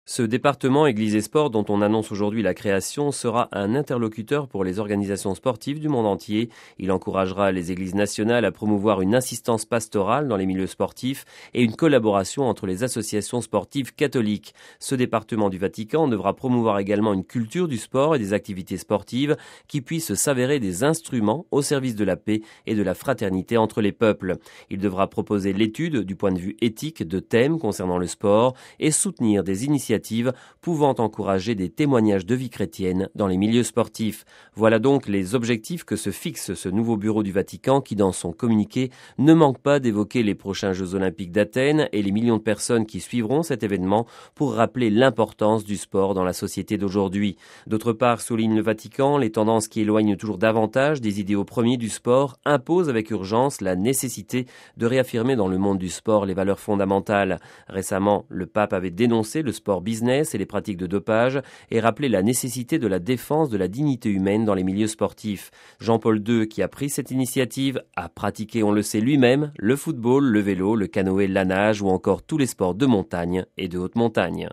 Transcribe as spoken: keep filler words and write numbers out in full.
Ce département Église et Sport dont on annonce aujourd'hui la création sera un interlocuteur pour les organisations sportives du monde entier. Il encouragera les églises nationales à promouvoir une assistance pastorale dans les milieux sportifs et une collaboration entre les associations sportives catholiques. Ce département du Vatican devra promouvoir également une culture du sport et des activités sportives qui puissent s'avérer des instruments au service de la paix et de la fraternité entre les peuples. Il devra proposer l'étude du point de vue éthique de thèmes concernant le sport et soutenir des initiatives pouvant encourager des témoignages de vie chrétienne dans les milieux sportifs. Voilà donc les objectifs que se fixe ce nouveau bureau du Vatican qui, dans son communiqué, ne manque pas d'évoquer les prochains Jeux Olympiques d'Athènes et les millions de personnes qui suivront cet événement pour rappeler l'importance du sport dans la société d'aujourd'hui. D'autre part, souligne le Vatican, les tendances qui éloignent toujours davantage des idéaux premiers du sport imposent avec urgence la nécessité de réaffirmer dans le monde du sport les valeurs fondamentales. Récemment, le pape avait dénoncé le sport business et les pratiques de dopage et rappelé la nécessité de la défense de la dignité humaine dans les milieux sportifs. Jean-Paul deux, qui a pris cette initiative, a pratiqué, on le sait lui-même, le football, le vélo, le canoë, la nage ou encore tous les sports de montagne et de haute montagne.